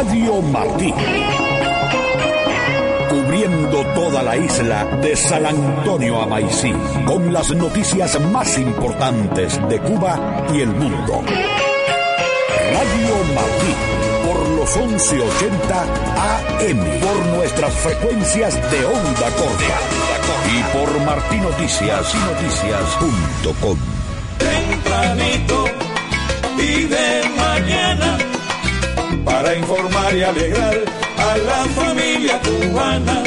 Radio Martí. Cubriendo toda la isla de San Antonio a Maicí, con las noticias más importantes de Cuba y el mundo. Radio Martí, por los 1180 AM, por nuestras frecuencias de onda corta y por martinoticias.com. Tempranito y de mañana, para informar y alegrar a la familia cubana.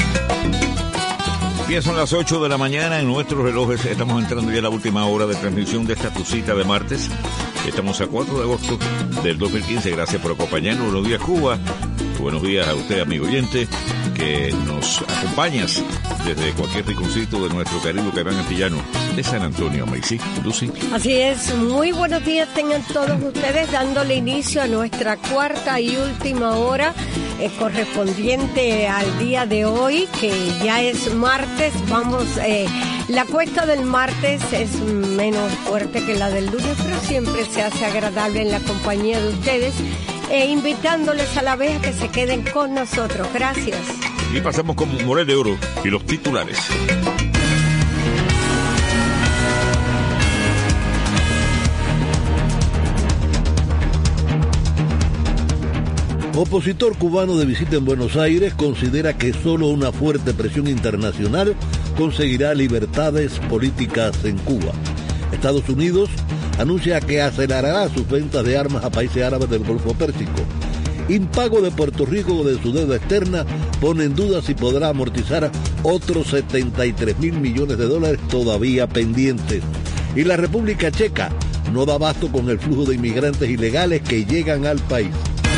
Bien, son las 8 de la mañana en nuestros relojes. Estamos entrando ya a la última hora de transmisión de esta tu cita de martes. Estamos a 4 de agosto del 2015. Gracias por acompañarnos. Buenos días, Cuba. Buenos días a usted, amigo oyente, que nos acompañas desde cualquier rinconcito de nuestro querido Caimán Antillano de San Antonio, Maicí. Lucy. Así es, muy buenos días tengan todos ustedes, dándole inicio a nuestra cuarta y última hora correspondiente al día de hoy, que ya es martes. Vamos, la cuesta del martes es menos fuerte que la del lunes, pero siempre se hace agradable en la compañía de ustedes, invitándoles a la vez a que se queden con nosotros. Gracias. Y pasamos con Morel de Oro y los titulares. Opositor cubano de visita en Buenos Aires considera que solo una fuerte presión internacional conseguirá libertades políticas en Cuba. Estados Unidos anuncia que acelerará sus ventas de armas a países árabes del Golfo Pérsico. Impago de Puerto Rico de su deuda externa pone en duda si podrá amortizar otros 73.000 millones de dólares todavía pendientes. Y la República Checa no da abasto con el flujo de inmigrantes ilegales que llegan al país.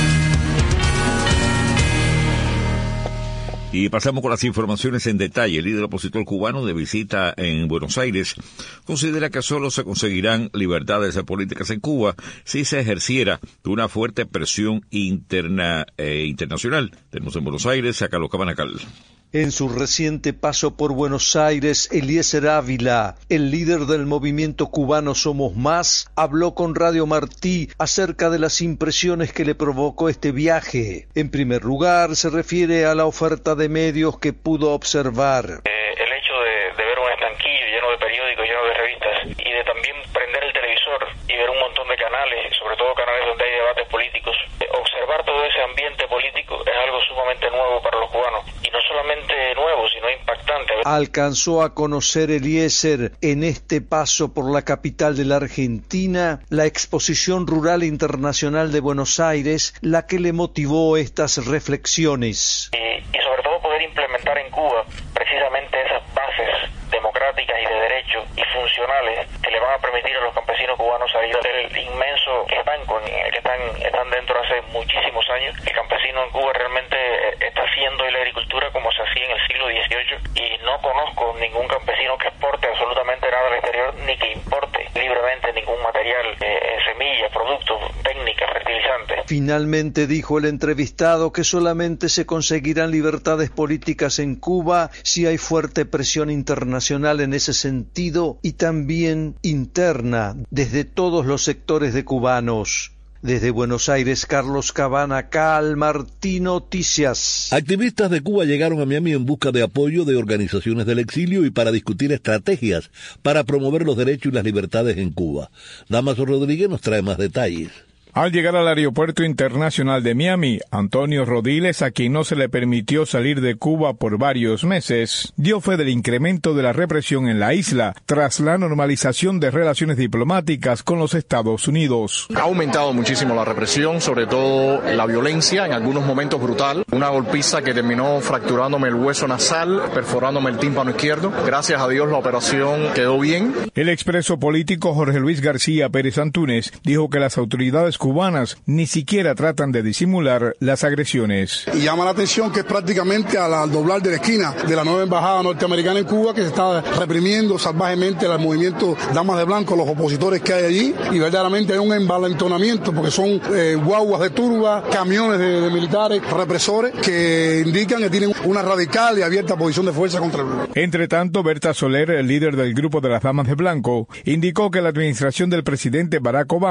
Y pasamos con las informaciones en detalle. El líder opositor cubano de visita en Buenos Aires considera que solo se conseguirán libertades políticas en Cuba si se ejerciera una fuerte presión interna e internacional. Tenemos en Buenos Aires a Carlos Cabanacal. En su reciente paso por Buenos Aires, Eliezer Ávila, el líder del movimiento cubano Somos Más, habló con Radio Martí acerca de las impresiones que le provocó este viaje. En primer lugar, se refiere a la oferta de medios que pudo observar. El hecho de ver un estanquillo lleno de periódicos, lleno de revistas, y de también prender el televisor y ver un montón de canales, sobre todo canales donde hay debates políticos, observar todo ese ambiente político es algo sumamente nuevo para los cubanos. No solamente nuevo, sino impactante. Alcanzó a conocer Eliezer en este paso por la capital de la Argentina la Exposición Rural Internacional de Buenos Aires, la que le motivó estas reflexiones. Y sobre todo poder implementar en Cuba precisamente esas bases democráticas y de derecho y funcionales que le van a permitir a los campesinos cubanos salir del inmenso estanco en el que están dentro hace muchísimos años. El campesino en Cuba realmente está haciendo la agricultura como se hacía en el siglo XVIII, y no conozco ningún campesino que exporte absolutamente nada al exterior, ni que importe libremente ningún material, semillas, productos, técnicas, fertilizantes. Finalmente dijo el entrevistado que solamente se conseguirán libertades políticas en Cuba si hay fuerte presión internacional en ese sentido y también interna desde todos los sectores de cubanos. Desde Buenos Aires, Carlos Cabanacal, Martí Noticias. Activistas de Cuba llegaron a Miami en busca de apoyo de organizaciones del exilio y para discutir estrategias para promover los derechos y las libertades en Cuba. Damaso Rodríguez nos trae más detalles. Al llegar al aeropuerto internacional de Miami, Antonio Rodiles, a quien no se le permitió salir de Cuba por varios meses, dio fe del incremento de la represión en la isla tras la normalización de relaciones diplomáticas con los Estados Unidos. Ha aumentado muchísimo la represión, sobre todo la violencia, en algunos momentos brutal. Una golpiza que terminó fracturándome el hueso nasal, perforándome el tímpano izquierdo. Gracias a Dios la operación quedó bien. El expreso político Jorge Luis García Pérez Antúnez dijo que las autoridades cubanas ni siquiera tratan de disimular las agresiones. Y llama la atención que es prácticamente al doblar de la esquina de la nueva embajada norteamericana en Cuba que se está reprimiendo salvajemente el movimiento Damas de Blanco, los opositores que hay allí, y verdaderamente hay un envalentonamiento porque son guaguas de turba, camiones de militares represores que indican que tienen una radical y abierta posición de fuerza contra el grupo. Entre tanto, Berta Soler, el líder del grupo de las Damas de Blanco, indicó que la administración del presidente Barack Obama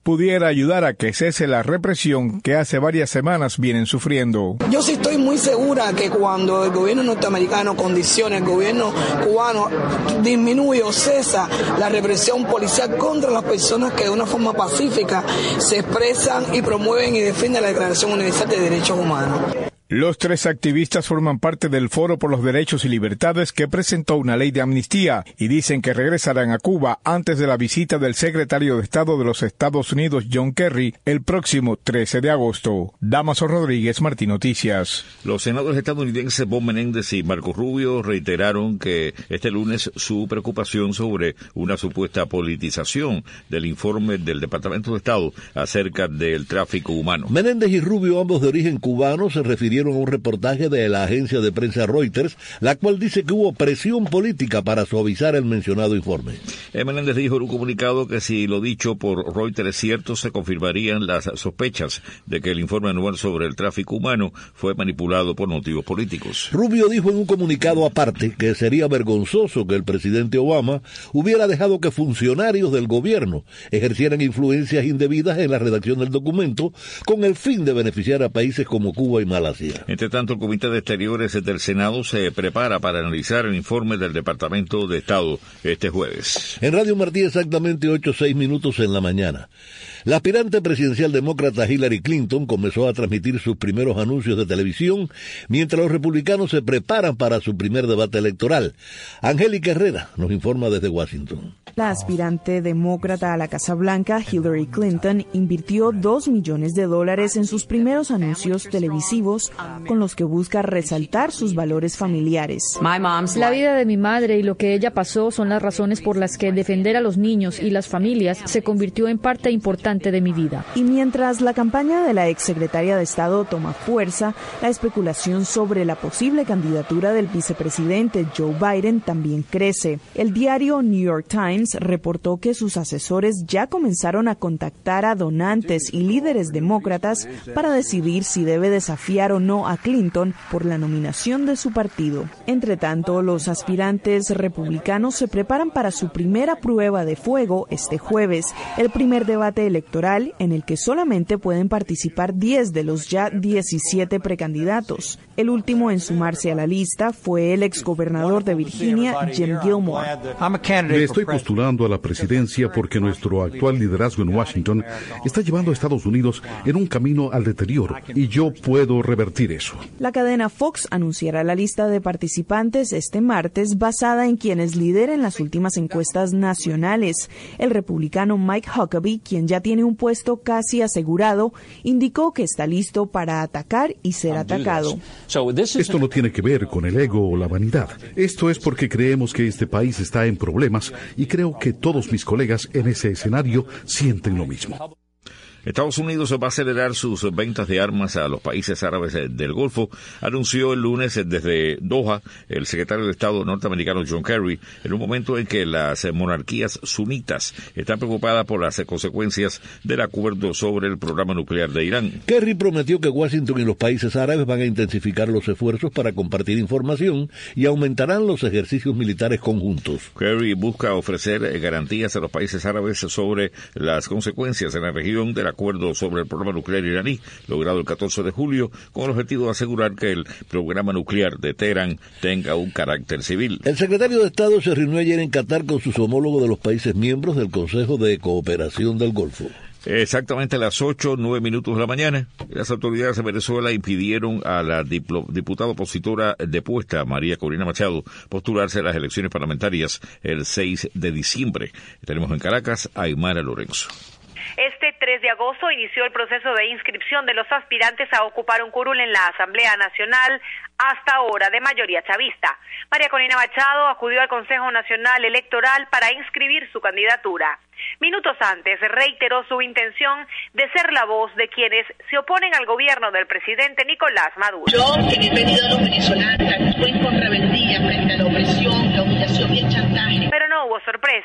pudiera ayudar a que cese la represión que hace varias semanas vienen sufriendo. Yo sí estoy muy segura que cuando el gobierno norteamericano condicione, el gobierno cubano disminuye o cesa la represión policial contra las personas que de una forma pacífica se expresan y promueven y defienden la Declaración Universal de Derechos Humanos. Los 3 activistas forman parte del Foro por los Derechos y Libertades que presentó una ley de amnistía y dicen que regresarán a Cuba antes de la visita del secretario de Estado de los Estados Unidos, John Kerry, el próximo 13 de agosto. Damaso Rodríguez, Martín Noticias. Los senadores estadounidenses Bob Menéndez y Marco Rubio reiteraron que este lunes su preocupación sobre una supuesta politización del informe del Departamento de Estado acerca del tráfico humano. Menéndez y Rubio, ambos de origen cubano, se refirieron a un reportaje de la agencia de prensa Reuters, la cual dice que hubo presión política para suavizar el mencionado informe. Menéndez dijo en un comunicado que si lo dicho por Reuters es cierto, se confirmarían las sospechas de que el informe anual sobre el tráfico humano fue manipulado por motivos políticos. Rubio dijo en un comunicado aparte que sería vergonzoso que el presidente Obama hubiera dejado que funcionarios del gobierno ejercieran influencias indebidas en la redacción del documento con el fin de beneficiar a países como Cuba y Malasia. Entre tanto, el Comité de Exteriores del Senado se prepara para analizar el informe del Departamento de Estado este jueves. En Radio Martí, exactamente 8:06 en la mañana. La aspirante presidencial demócrata Hillary Clinton comenzó a transmitir sus primeros anuncios de televisión mientras los republicanos se preparan para su primer debate electoral. Angélica Herrera nos informa desde Washington. La aspirante demócrata a la Casa Blanca, Hillary Clinton, invirtió $2 millones en sus primeros anuncios televisivos con los que busca resaltar sus valores familiares. La vida de mi madre y lo que ella pasó son las razones por las que defender a los niños y las familias se convirtió en parte importante de mi vida. Y mientras la campaña de la exsecretaria de Estado toma fuerza, la especulación sobre la posible candidatura del vicepresidente Joe Biden también crece. El diario New York Times reportó que sus asesores ya comenzaron a contactar a donantes y líderes demócratas para decidir si debe desafiar o no a Clinton por la nominación de su partido. Entre tanto, los aspirantes republicanos se preparan para su primera prueba de fuego este jueves, el primer debate electoral en el que solamente pueden participar 10 de los ya 17 precandidatos. El último en sumarse a la lista fue el exgobernador de Virginia, Jim Gilmore. Me estoy postulando a la presidencia porque nuestro actual liderazgo en Washington está llevando a Estados Unidos en un camino al deterioro y yo puedo revertir eso. La cadena Fox anunciará la lista de participantes este martes basada en quienes lideren las últimas encuestas nacionales. El republicano Mike Huckabee, quien ya tiene un puesto casi asegurado, indicó que está listo para atacar y ser atacado. Esto no tiene que ver con el ego o la vanidad. Esto es porque creemos que este país está en problemas y creo que todos mis colegas en ese escenario sienten lo mismo. Estados Unidos va a acelerar sus ventas de armas a los países árabes del Golfo, anunció el lunes desde Doha el secretario de Estado norteamericano John Kerry, en un momento en que las monarquías sunitas están preocupadas por las consecuencias del acuerdo sobre el programa nuclear de Irán. Kerry prometió que Washington y los países árabes van a intensificar los esfuerzos para compartir información y aumentarán los ejercicios militares conjuntos. Kerry busca ofrecer garantías a los países árabes sobre las consecuencias en la región del acuerdo sobre el programa nuclear iraní, logrado el 14 de julio, con el objetivo de asegurar que el programa nuclear de Teherán tenga un carácter civil. El secretario de Estado se reunió ayer en Qatar con sus homólogos de los países miembros del Consejo de Cooperación del Golfo. Exactamente a las 8:09 de la mañana, las autoridades de Venezuela impidieron a la diputada opositora depuesta, María Corina Machado, postularse a las elecciones parlamentarias el 6 de diciembre. Tenemos en Caracas a Aymara Lorenzo. Este 3 de agosto inició el proceso de inscripción de los aspirantes a ocupar un curul en la Asamblea Nacional, hasta ahora de mayoría chavista. María Corina Machado acudió al Consejo Nacional Electoral para inscribir su candidatura. Minutos antes reiteró su intención de ser la voz de quienes se oponen al gobierno del presidente Nicolás Maduro. Yo, que he pedido a los venezolanos que actúen con rebeldía frente a la opresión, la humillación y el chantaje. Pero no hubo sorpresas.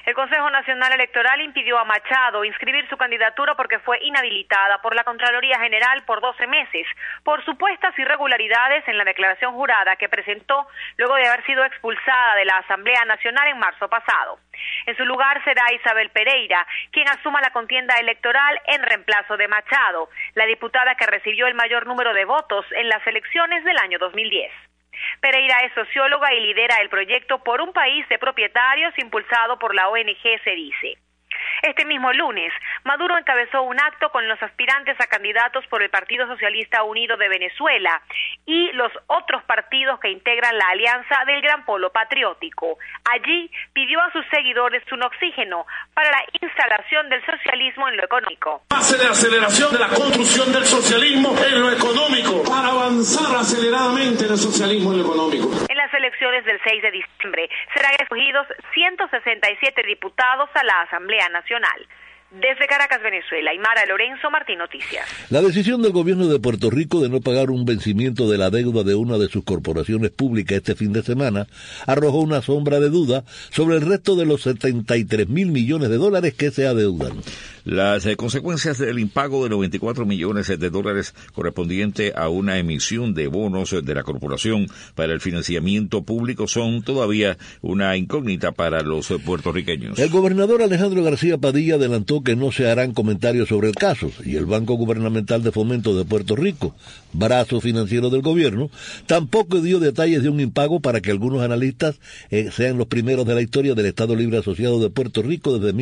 El Consejo Nacional Electoral impidió a Machado inscribir su candidatura porque fue inhabilitada por la Contraloría General por 12 meses por supuestas irregularidades en la declaración jurada que presentó luego de haber sido expulsada de la Asamblea Nacional en marzo pasado. En su lugar será Isabel Pereira, quien asuma la contienda electoral en reemplazo de Machado, la diputada que recibió el mayor número de votos en las elecciones del año 2010. Pereira es socióloga y lidera el proyecto Por un País de Propietarios impulsado por la ONG CEDICE. Este mismo lunes, Maduro encabezó un acto con los aspirantes a candidatos por el Partido Socialista Unido de Venezuela y los otros partidos que integran la alianza del Gran Polo Patriótico. Allí pidió a sus seguidores un oxígeno para la instalación del socialismo en lo económico. Pase de aceleración de la construcción del socialismo en lo económico, para avanzar aceleradamente en el socialismo en lo económico. En las elecciones del 6 de diciembre serán escogidos 167 diputados a la Asamblea Nacional. Desde Caracas, Venezuela, Aymara Lorenzo, Martín Noticias. La decisión del gobierno de Puerto Rico de no pagar un vencimiento de la deuda de una de sus corporaciones públicas este fin de semana arrojó una sombra de duda sobre el resto de los 73,000 millones de dólares que se adeudan. Las consecuencias del impago de 94 millones de dólares correspondiente a una emisión de bonos de la corporación para el financiamiento público son todavía una incógnita para los puertorriqueños. El gobernador Alejandro García Padilla adelantó que no se harán comentarios sobre el caso y el Banco Gubernamental de Fomento de Puerto Rico, brazo financiero del gobierno, tampoco dio detalles de un impago para que algunos analistas sean los primeros de la historia del Estado Libre Asociado de Puerto Rico desde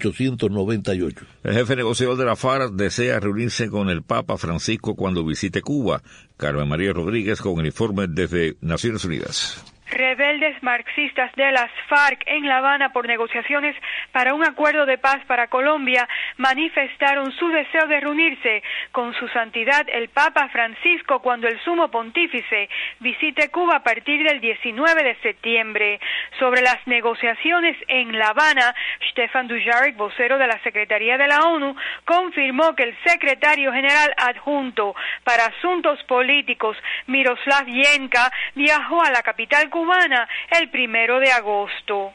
1898. El jefe negociador de la FARC desea reunirse con el Papa Francisco cuando visite Cuba. Carmen María Rodríguez con el informe desde Naciones Unidas. Rebeldes marxistas de las FARC en La Habana por negociaciones para un acuerdo de paz para Colombia manifestaron su deseo de reunirse con su santidad el Papa Francisco cuando el sumo pontífice visite Cuba a partir del 19 de septiembre. Sobre las negociaciones en La Habana, Stefan Dujarric, vocero de la Secretaría de la ONU, confirmó que el secretario general adjunto para asuntos políticos, Miroslav Yenka, viajó a la capital cubana el 1 de agosto.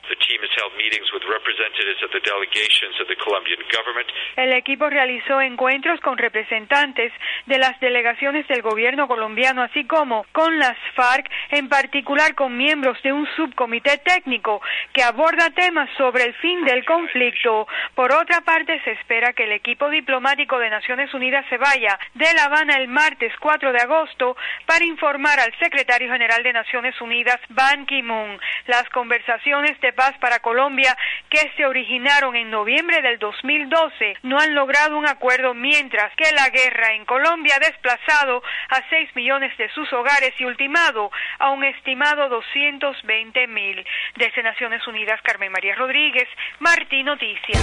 El equipo realizó encuentros con representantes de las delegaciones del gobierno colombiano, así como con las FARC, en particular con miembros de un subcomité técnico que aborda temas sobre el fin del conflicto. Por otra parte, se espera que el equipo diplomático de Naciones Unidas se vaya de La Habana el martes 4 de agosto para informar al secretario general de Naciones Unidas, Ban Ki-moon. Las conversaciones de paz para Colombia que se originaron en noviembre del 2012 no han logrado un acuerdo, mientras que la guerra en Colombia ha desplazado a 6 millones de sus hogares y ultimado a un estimado 220,000. Desde Naciones Unidas, Carmen María Rodríguez, Martín Noticias.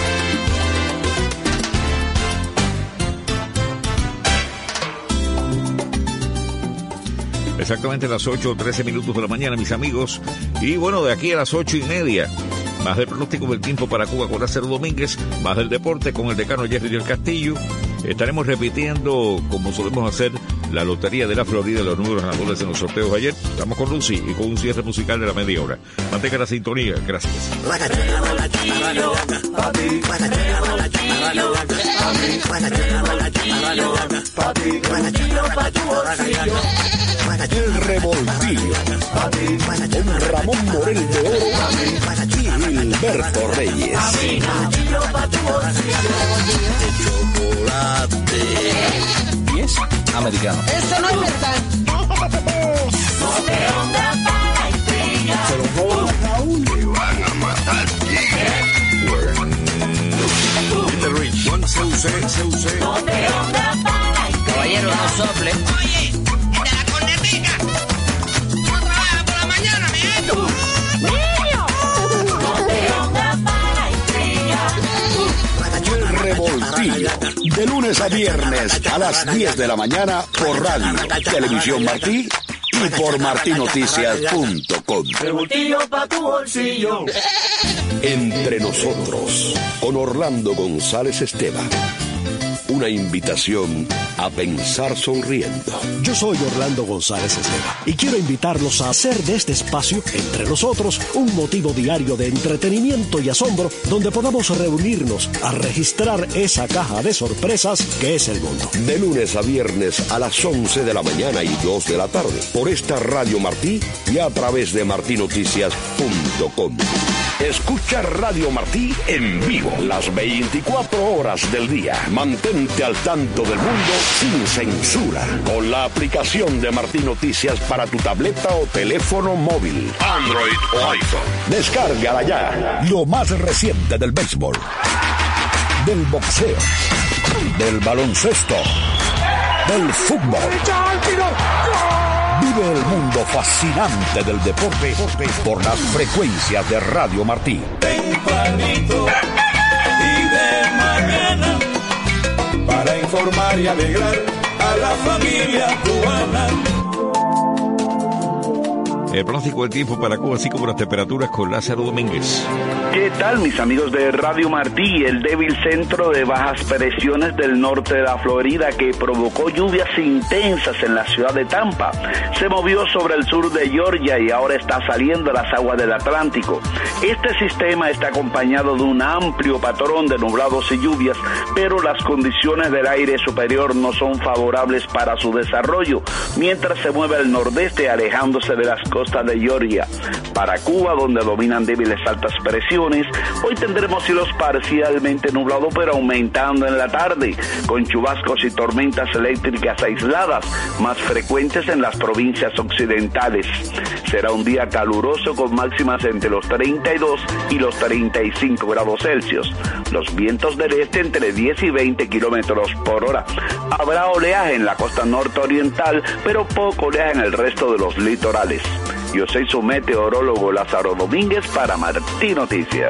Exactamente las 8:13 de la mañana, mis amigos. Y bueno, de aquí a las 8:30, más del pronóstico del tiempo para Cuba con Lázaro Domínguez, más del deporte con el decano Jerry del Castillo. Estaremos repitiendo, como solemos hacer, la Lotería de la Florida, los números ganadores en los sorteos de ayer. Estamos con Lucy y con un cierre musical de la media hora. Mantenga la sintonía. Gracias. El Revoltillo con Ramón Morel de Oro y Gilberto Reyes. Chocolate. ¿Y es americano? Eso no es verdad. Se lo roban a Raúl. Te van a matar. Caballero, no sople. Oye, de la cornetica. No trabaja por la mañana, mi hijo. El Revoltillo, de lunes a viernes a las 10 de la mañana por Radio, Televisión Martí y por martinoticias.com. Revoltillo pa' tu bolsillo. Entre nosotros, con Orlando González Esteban. una invitación a pensar sonriendo. Yo soy Orlando González Esteva y quiero invitarlos a hacer de este espacio, entre nosotros, un motivo diario de entretenimiento y asombro donde podamos reunirnos a registrar esa caja de sorpresas que es el mundo. De lunes a viernes a las 11 de la mañana y 2 de la tarde, por esta Radio Martí y a través de martinoticias.com. Escucha Radio Martí en vivo las 24 horas del día. Mantente al tanto del mundo sin censura con la aplicación de Martí Noticias para tu tableta o teléfono móvil, Android o iPhone. Descárgala ya. Lo más reciente del béisbol, del boxeo, del baloncesto, del fútbol. Vive el mundo fascinante del deporte por las frecuencias de Radio Martí. Tempranito y de mañana, para informar y alegrar a la familia cubana. El pronóstico del tiempo para Cuba, así como las temperaturas, con Lázaro Domínguez. ¿Qué tal, mis amigos de Radio Martí? El débil centro de bajas presiones del norte de la Florida, que provocó lluvias intensas en la ciudad de Tampa, se movió sobre el sur de Georgia y ahora está saliendo a las aguas del Atlántico. Este sistema está acompañado de un amplio patrón de nublados y lluvias, pero las condiciones del aire superior no son favorables para su desarrollo, mientras se mueve al nordeste, alejándose de las costas de Georgia. Para Cuba, donde dominan débiles altas presiones, hoy tendremos cielos parcialmente nublados pero aumentando en la tarde, con chubascos y tormentas eléctricas aisladas, más frecuentes en las provincias occidentales. Será un día caluroso con máximas entre los 32 y los 35 grados Celsius. Los vientos del este entre 10 y 20 kilómetros por hora. Habrá oleaje en la costa norte-oriental, pero poco oleaje en el resto de los litorales. Yo soy su meteorólogo Lázaro Domínguez para Martí Noticias.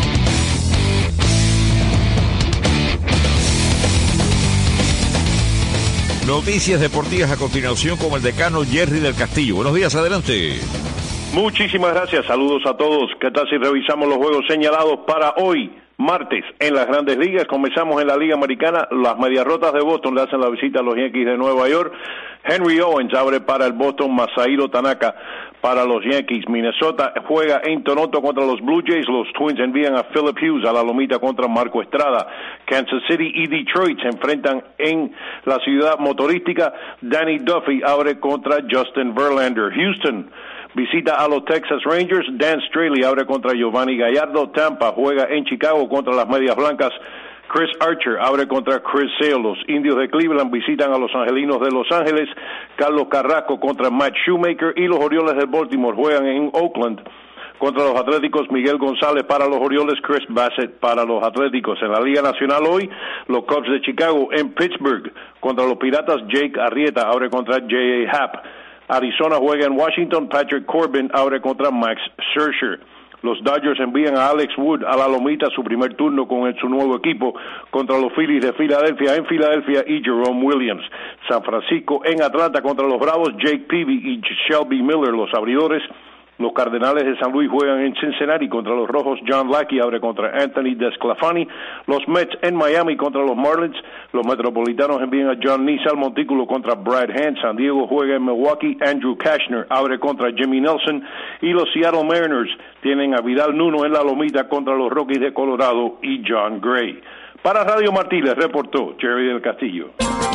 Noticias deportivas a continuación con el decano Jerry del Castillo. Buenos días, adelante. Muchísimas gracias, saludos a todos. ¿Qué tal si revisamos los juegos señalados para hoy, martes, en las Grandes Ligas? Comenzamos en la Liga Americana. Las Medias Rotas de Boston le hacen la visita a los Yankees de Nueva York. Henry Owens abre para el Boston, Masahiro Tanaka para los Yankees. Minnesota juega en Toronto contra los Blue Jays. Los Twins envían a Philip Hughes a la lomita contra Marco Estrada. Kansas City y Detroit se enfrentan en la ciudad motorística. Danny Duffy abre contra Justin Verlander. Houston visita a los Texas Rangers. Dan Straley abre contra Giovanni Gallardo. Tampa juega en Chicago contra las Medias Blancas. Chris Archer abre contra Chris Sale. Los Indios de Cleveland visitan a los Angelinos de Los Ángeles. Carlos Carrasco contra Matt Shoemaker. Y los Orioles de Baltimore juegan en Oakland contra los Atléticos. Miguel González para los Orioles, Chris Bassett para los Atléticos. En la Liga Nacional hoy, los Cubs de Chicago en Pittsburgh contra los Piratas. Jake Arrieta abre contra J.A. Happ. Arizona juega en Washington. Patrick Corbin abre contra Max Scherzer. Los Dodgers envían a Alex Wood a la lomita, su primer turno con su nuevo equipo contra los Phillies de Filadelfia en Filadelfia y Jerome Williams. San Francisco en Atlanta contra los Bravos, Jake Peavy y Shelby Miller, los abridores. Los Cardenales de San Luis juegan en Cincinnati contra los Rojos. John Lackey abre contra Anthony Desclafani. Los Mets en Miami contra los Marlins. Los Metropolitanos envían a John Niza al montículo contra Brad Hand. San Diego juega en Milwaukee. Andrew Cashner abre contra Jimmy Nelson. Y los Seattle Mariners tienen a Vidal Nuno en la lomita contra los Rockies de Colorado y John Gray. Para Radio Martí les reportó Jerry del Castillo.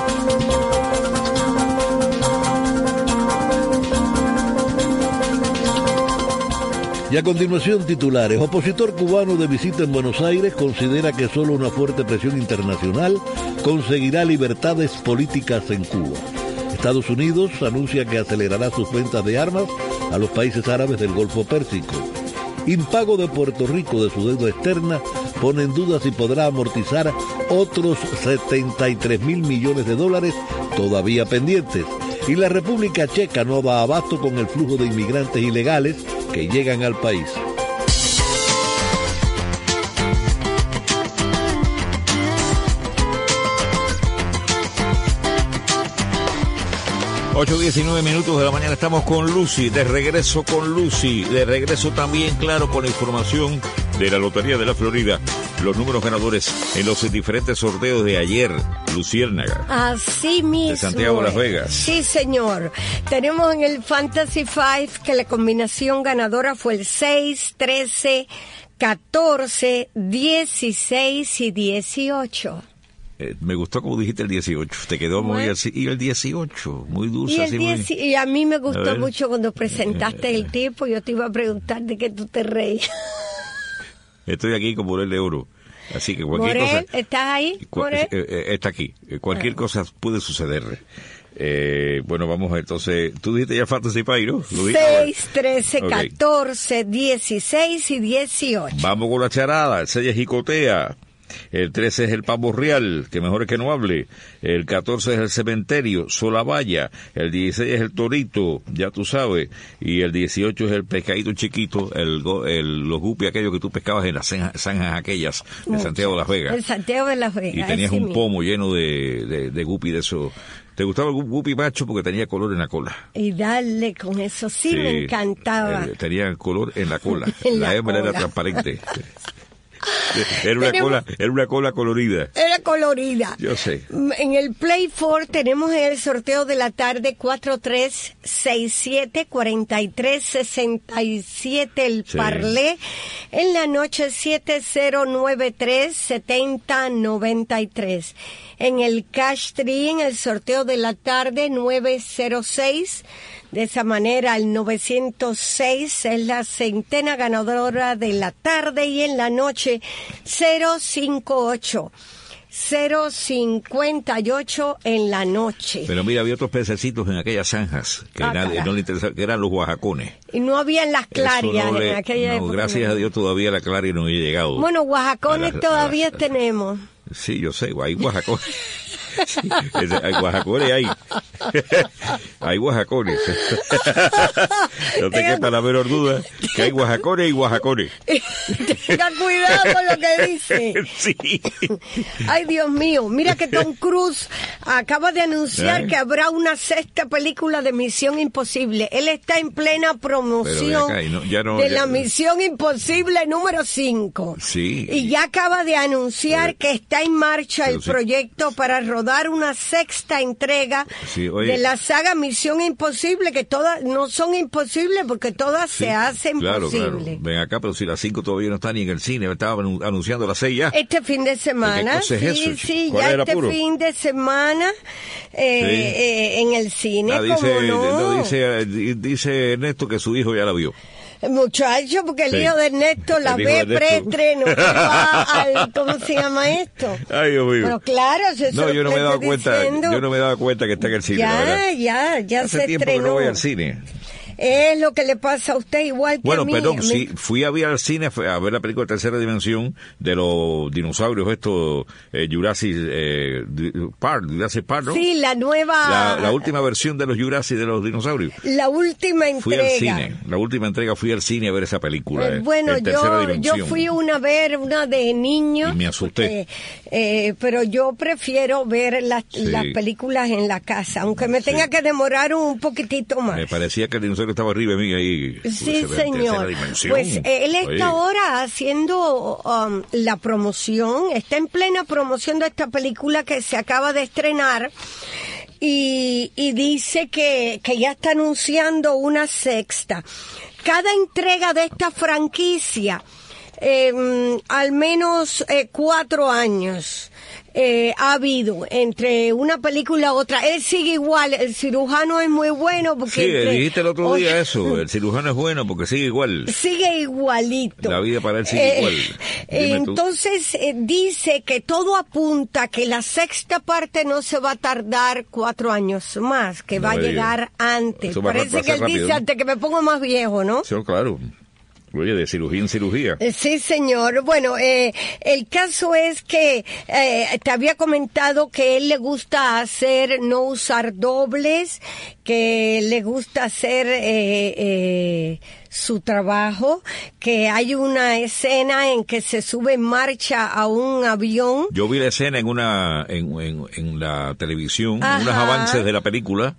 Y a continuación, titulares. Opositor cubano de visita en Buenos Aires considera que solo una fuerte presión internacional conseguirá libertades políticas en Cuba. Estados Unidos anuncia que acelerará sus ventas de armas a los países árabes del Golfo Pérsico. Impago de Puerto Rico de su deuda externa pone en duda si podrá amortizar otros 73.000 millones de dólares todavía pendientes. Y la República Checa no da abasto con el flujo de inmigrantes ilegales que llegan al país. Ocho 19 minutos de la mañana, estamos con Lucy, de regreso con Lucy, de regreso también, claro, con la información de la Lotería de la Florida. Los números ganadores en los diferentes sorteos de ayer, Luciérnaga. Así mismo. De Santiago de Las Vegas. Sí, señor. Tenemos en el Fantasy 5 que la combinación ganadora fue el 6, 13, 14, 16 y 18. Me gustó como dijiste el 18, te quedó muy así. Y el 18, muy dulce. Y a mí me gustó mucho cuando presentaste el tipo. Yo te iba a preguntar de qué tú te reías. Estoy aquí con Morel de Oro. Así que cualquier Morel, cosa... ¿estás ahí, Morel? Está aquí. Cualquier cosa puede suceder. Bueno, vamos entonces... Tú dijiste ya Fantasy Pay, ¿no? 6, 13, 14, 16 y 18. Vamos con la charada. El 6 es Jicotea. El 13 es el Pavo Real, que mejor es que no hable. El 14 es el Cementerio, Solavalla. El 16 es el Torito, ya tú sabes. Y el 18 es el pescadito chiquito, los guppy aquellos que tú pescabas en las zanjas aquellas de Santiago de Las Vegas. En Santiago de Las Vegas. Y tenías un pomo lleno de guppy de eso. ¿Te gustaba el guppy macho? Porque tenía color en la cola. Y dale con eso, sí me encantaba. Tenía color en la cola. La hembra era transparente. Era una cola colorida. Era colorida. Yo sé. En el Play 4 tenemos el sorteo de la tarde 4367 4367 el parlé. En la noche 7093 7093. En el Cash Tree en el sorteo de la tarde 906. De esa manera, el 906 es la centena ganadora de la tarde y en la noche 058. 058 en la noche. Pero mira, había otros pececitos en aquellas zanjas que nadie no le interesaba, que eran los guajacones. Y no habían las clarias en aquella época. Gracias a Dios todavía la claria no había llegado. Bueno, guajacones todavía tenemos. Sí, yo sé, hay guajacones. Sí, hay guajacones ahí. Hay guajacones. No te quepa la menor duda que hay guajacones y guajacones. Tenga cuidado con lo que dice. Sí. Ay, Dios mío. Mira que Tom Cruise acaba de anunciar que habrá una 6ª película de Misión Imposible. Él está en plena promoción de la Misión Imposible número 5. Sí. Y ya acaba de anunciar que está en marcha el proyecto para rodar una 6ª entrega de la saga Misión Imposible, que todas no son imposibles porque todas se hacen posibles. Claro. Ven acá, pero si las 5 todavía no están ni en el cine, estaban anunciando las 6 ya. Este fin de semana, ya este fin de semana en el cine, dice Ernesto que su hijo ya la vio. Muchacho, porque el hijo de Ernesto la ve preestreno. ¿Cómo se llama esto? Ay, Dios mío. Pero claro, yo no me he dado cuenta. Yo no me he dado cuenta que está en el cine. Ya Hace se tiempo estrenó. que no voy al cine. Es lo que le pasa a usted igual que a mí. Bueno, perdón, sí, fui a ver al cine a ver la película Tercera Dimensión de los dinosaurios estos, Jurassic Park, ¿no? Sí, la nueva... La última versión de los Jurassic de los dinosaurios. La última entrega. Fui al cine, fui al cine a ver esa película. Bueno, yo fui una de niños. Y me asusté. Pero yo prefiero ver las películas en la casa, aunque me tenga que demorar un poquitito más. Me parecía que el dinosaurio estaba arriba de mí ahí. Sí, señor. Pues él está ahora haciendo la promoción, está en plena promoción de esta película que se acaba de estrenar y dice que ya está anunciando una 6ª. Cada entrega de esta franquicia, al menos 4 años. Ha habido entre una película y otra. Él sigue igual, el cirujano es muy bueno porque... Sí, dijiste el otro día eso, el cirujano es bueno porque sigue igual. Sigue igualito. La vida para él sigue igual. Entonces dice que todo apunta que la 6ª parte no se va a tardar 4 años más, que va a llegar antes. Parece que él dice antes que me pongo más viejo, ¿no? Sí, claro. Oye, de cirugía en cirugía. Sí, señor. Bueno, el caso es que te había comentado que él le gusta no usar dobles, que le gusta hacer su trabajo, que hay una escena en que se sube en marcha a un avión. Yo vi la escena en la televisión, unos avances de la película.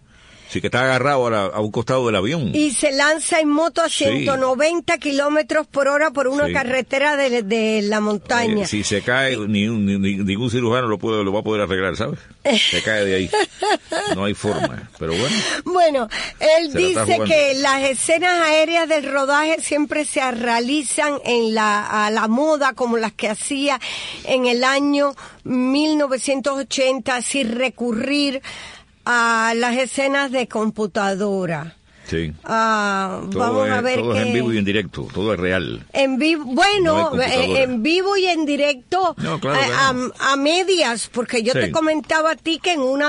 Sí, que está agarrado a un costado del avión. Y se lanza en moto a 190 kilómetros por hora por una carretera de la montaña. Si se cae, ningún cirujano lo va a poder arreglar, ¿sabes? Se cae de ahí. No hay forma, pero bueno. Bueno, él dice que las escenas aéreas del rodaje siempre se realizan a la moda, como las que hacía en el año 1980, sin recurrir a las escenas de computadora. Sí. Vamos a ver todo es en vivo y en directo, todo es real. En vivo, bueno, no en vivo y en directo, no, claro, a medias, porque yo te comentaba a ti que en una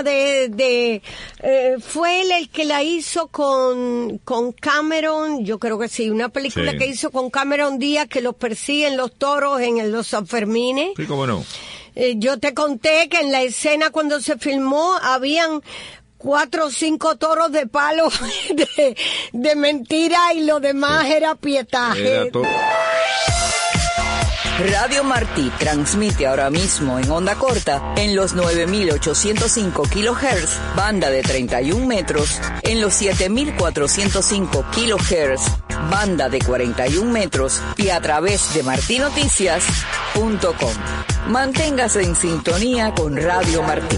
fue él el que la hizo con Cameron, yo creo que sí, una película que hizo con Cameron Díaz, que los persiguen los toros en los Sanfermines. Sí, cómo no. Yo te conté que en la escena cuando se filmó habían 4 o 5 toros de palo de mentira y lo demás era pietaje. Radio Martí transmite ahora mismo en onda corta en los 9.805 kHz, banda de 31 metros, en los 7.405 kHz, banda de 41 metros y a través de martinoticias.com. Manténgase en sintonía con Radio Martí.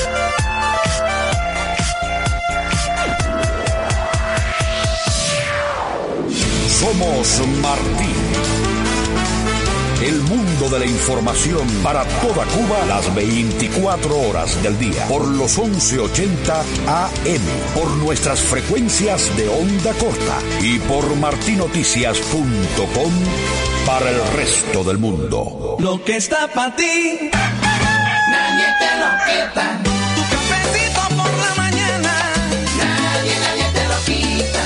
Somos Martí. El mundo de la información para toda Cuba las 24 horas del día. Por los 1180 AM. Por nuestras frecuencias de onda corta. Y por martinoticias.com para el resto del mundo. Lo que está para ti, nadie te lo quita. Tu cafecito por la mañana, nadie te lo quita.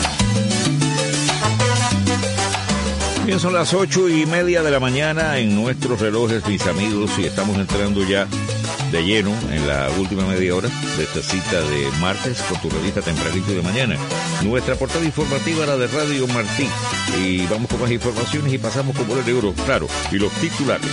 Bien, son las 8:30 de la mañana en nuestros relojes, mis amigos, y estamos entrando ya de lleno en la última media hora de esta cita de martes con tu revista tempranito de mañana. Nuestra portada informativa, la de Radio Martí. Y vamos con más informaciones y pasamos con el euro, claro, y los titulares.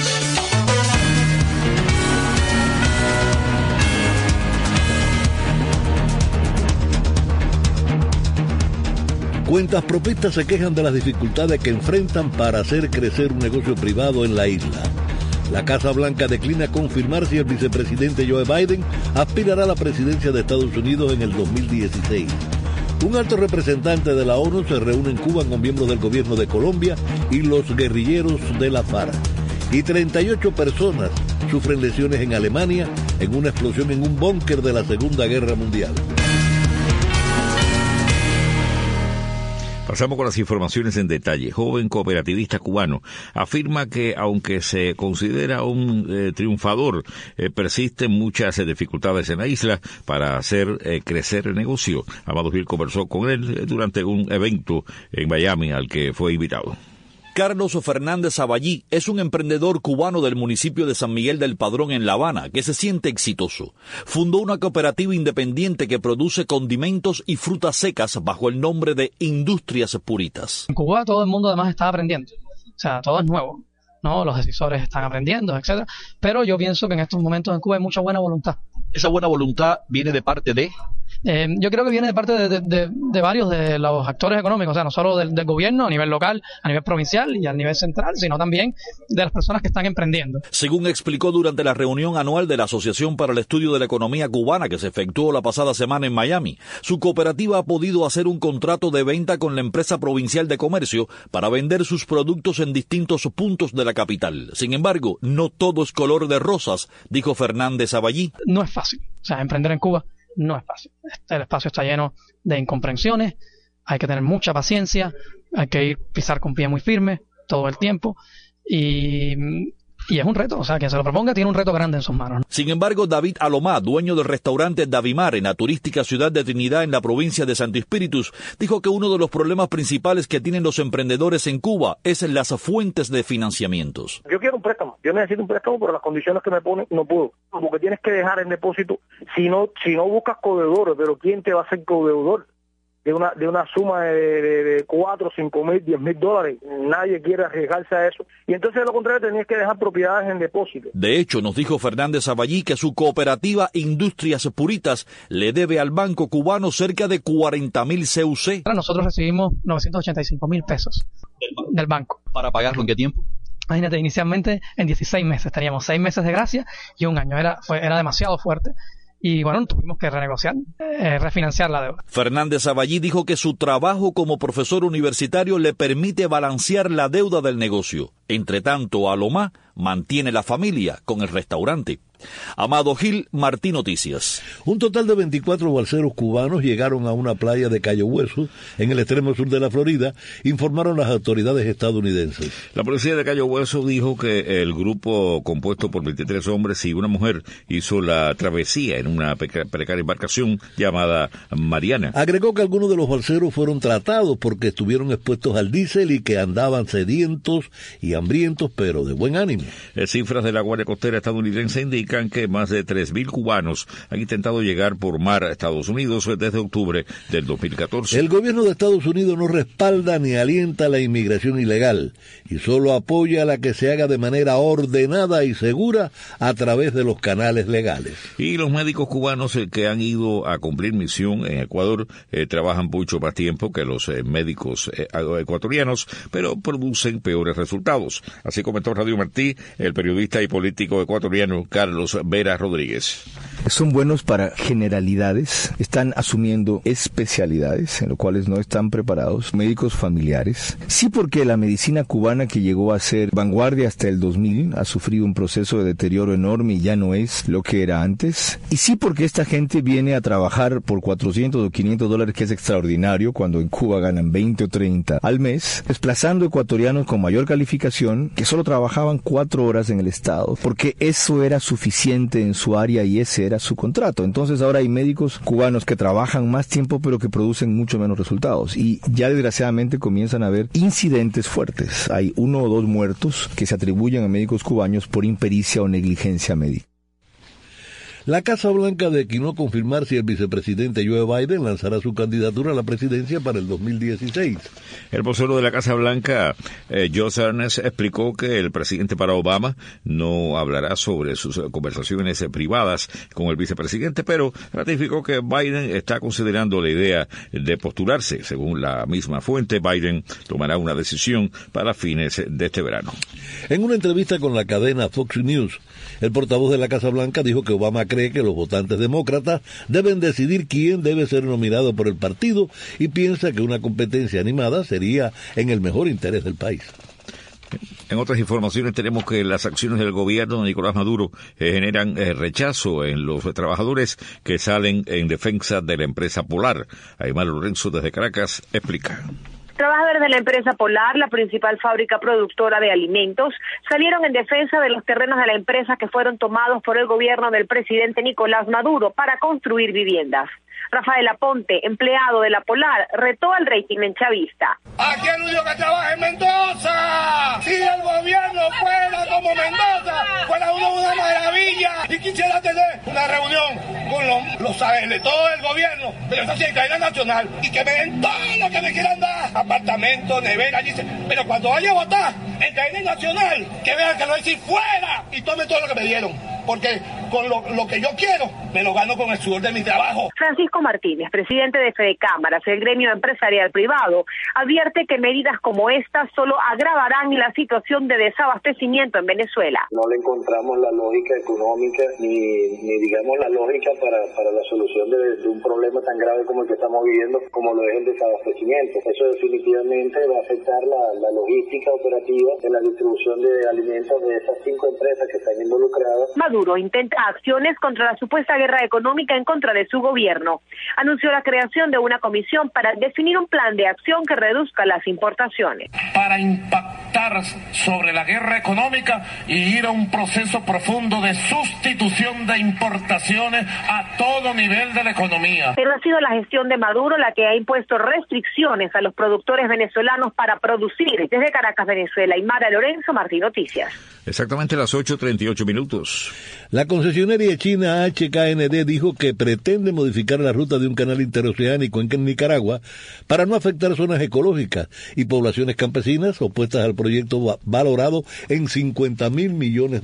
Cuentas propistas se quejan de las dificultades que enfrentan para hacer crecer un negocio privado en la isla. La Casa Blanca declina confirmar si el vicepresidente Joe Biden aspirará a la presidencia de Estados Unidos en el 2016. Un alto representante de la ONU se reúne en Cuba con miembros del gobierno de Colombia y los guerrilleros de la FARC. Y 38 personas sufren lesiones en Alemania en una explosión en un búnker de la Segunda Guerra Mundial. Pasamos con las informaciones en detalle. Joven cooperativista cubano afirma que, aunque se considera un triunfador, persisten muchas dificultades en la isla para hacer crecer el negocio. Amado Gil conversó con él durante un evento en Miami al que fue invitado. Carlos Fernández Saballí es un emprendedor cubano del municipio de San Miguel del Padrón en La Habana que se siente exitoso. Fundó una cooperativa independiente que produce condimentos y frutas secas bajo el nombre de Industrias Puritas. En Cuba todo el mundo además está aprendiendo, o sea, todo es nuevo, ¿no? Los decisores están aprendiendo, etcétera. Pero yo pienso que en estos momentos en Cuba hay mucha buena voluntad. ¿Esa buena voluntad viene de parte de...? Yo creo que viene de parte de varios de los actores económicos, o sea, no solo del gobierno a nivel local, a nivel provincial y a nivel central, sino también de las personas que están emprendiendo. Según explicó durante la reunión anual de la Asociación para el Estudio de la Economía Cubana que se efectuó la pasada semana en Miami, su cooperativa ha podido hacer un contrato de venta con la empresa provincial de comercio para vender sus productos en distintos puntos de la capital. Sin embargo, no todo es color de rosas, dijo Fernández Saballí. No es fácil, o sea, emprender en Cuba no es fácil. El espacio está lleno de incomprensiones, hay que tener mucha paciencia, hay que pisar con pie muy firme todo el tiempo y es un reto, o sea, quien se lo proponga tiene un reto grande en sus manos. Sin embargo, David Alomá, dueño del restaurante Davimar en la turística ciudad de Trinidad en la provincia de Santo Espíritus, dijo que uno de los problemas principales que tienen los emprendedores en Cuba es las fuentes de financiamientos. Yo quiero un préstamo, yo necesito un préstamo, pero las condiciones que me ponen no puedo, porque tienes que dejar el depósito, si no buscas codeudores, pero ¿quién te va a hacer codeudor? de una suma de 4, 5 mil, 10 mil dólares. Nadie quiere arriesgarse a eso. Y entonces, lo contrario, tenías que dejar propiedades en depósito. De hecho, nos dijo Fernández Aballí que su cooperativa Industrias Puritas le debe al Banco Cubano cerca de 40,000 CUC. Nosotros recibimos 985,000 pesos del banco. ¿Para pagarlo en qué tiempo? Imagínate, inicialmente en 16 meses. Teníamos 6 meses de gracia y 1 año. Era demasiado fuerte. Y bueno, tuvimos que renegociar, refinanciar la deuda. Fernández Aballí dijo que su trabajo como profesor universitario le permite balancear la deuda del negocio. Entre tanto, Alomá mantiene la familia con el restaurante. Amado Gil, Martín Noticias. Un total de 24 balseros cubanos llegaron a una playa de Cayo Hueso, en el extremo sur de la Florida, informaron las autoridades estadounidenses. La policía de Cayo Hueso dijo que el grupo, compuesto por 23 hombres y una mujer, hizo la travesía en una precaria embarcación llamada Mariana. Agregó que algunos de los balseros fueron tratados porque estuvieron expuestos al diésel y que andaban sedientos y hambrientos, pero de buen ánimo. Cifras de la Guardia Costera estadounidense indican que más de 3,000 cubanos han intentado llegar por mar a Estados Unidos desde octubre del 2014. El gobierno de Estados Unidos no respalda ni alienta la inmigración ilegal y solo apoya la que se haga de manera ordenada y segura a través de los canales legales. Y los médicos cubanos que han ido a cumplir misión en Ecuador trabajan mucho más tiempo que los médicos ecuatorianos, pero producen peores resultados. Así comentó Radio Martí el periodista y político ecuatoriano Carlos Vera Rodríguez. Son buenos para generalidades, están asumiendo especialidades en lo cuales no están preparados, médicos familiares. Sí, porque la medicina cubana, que llegó a ser vanguardia hasta el 2000, ha sufrido un proceso de deterioro enorme y ya no es lo que era antes. Y sí, porque esta gente viene a trabajar por 400 o 500 dólares, que es extraordinario, cuando en Cuba ganan 20 o 30 al mes, desplazando ecuatorianos con mayor calificación que solo trabajaban 4 horas en el Estado, porque eso era suficiente en su área y ese era su contrato. Entonces ahora hay médicos cubanos que trabajan más tiempo pero que producen mucho menos resultados y ya desgraciadamente comienzan a haber incidentes fuertes. Hay 1 o 2 muertos que se atribuyen a médicos cubanos por impericia o negligencia médica. La Casa Blanca declinó confirmar si el vicepresidente Joe Biden lanzará su candidatura a la presidencia para el 2016. El vocero de la Casa Blanca, Josh Earnest, explicó que el presidente Barack Obama no hablará sobre sus conversaciones privadas con el vicepresidente, pero ratificó que Biden está considerando la idea de postularse. Según la misma fuente, Biden tomará una decisión para fines de este verano. En una entrevista con la cadena Fox News, el portavoz de la Casa Blanca dijo que Obama cree que los votantes demócratas deben decidir quién debe ser nominado por el partido y piensa que una competencia animada sería en el mejor interés del país. En otras informaciones tenemos que las acciones del gobierno de Nicolás Maduro generan rechazo en los trabajadores que salen en defensa de la empresa Polar. Aymar Lorenzo desde Caracas explica. Trabajadores de la empresa Polar, la principal fábrica productora de alimentos, salieron en defensa de los terrenos de la empresa que fueron tomados por el gobierno del presidente Nicolás Maduro para construir viviendas. Rafael Aponte, empleado de la Polar, retó al régimen chavista. Aquí el único que trabaja en Mendoza. Si el gobierno fuera como Mendoza, fuera una maravilla. Y quisiera tener una reunión con los saberes de todo el gobierno, pero eso sí, en cadena nacional, y que me den todo lo que me quieran dar. Apartamento, nevera, dice. Pero cuando vaya a votar en cadena nacional, que vean que lo decir fuera y tome todo lo que me dieron. Porque con lo que yo quiero, me lo gano con el sudor de mi trabajo. Francisco Martínez, presidente de Fedecámaras, el gremio empresarial privado, advierte que medidas como estas solo agravarán la situación de desabastecimiento en Venezuela. No le encontramos la lógica económica ni digamos la lógica para la solución de un problema tan grave como el que estamos viviendo, como lo es el desabastecimiento. Eso definitivamente va a afectar la logística operativa de la distribución de alimentos de esas 5 empresas que están involucradas. Maduro intenta acciones contra la supuesta guerra económica en contra de su gobierno. Anunció la creación de una comisión para definir un plan de acción que reduzca las importaciones. Para impactar sobre la guerra económica y ir a un proceso profundo de sustitución de importaciones a todo nivel de la economía. Pero ha sido la gestión de Maduro la que ha impuesto restricciones a los productores venezolanos para producir. Desde Caracas, Venezuela, Aymara Lorenzo, Martín Noticias. Exactamente las 8:38. La concesión concesionaria china HKND dijo que pretende modificar la ruta de un canal interoceánico en Nicaragua para no afectar zonas ecológicas y poblaciones campesinas opuestas al proyecto valorado en $50,000 millones.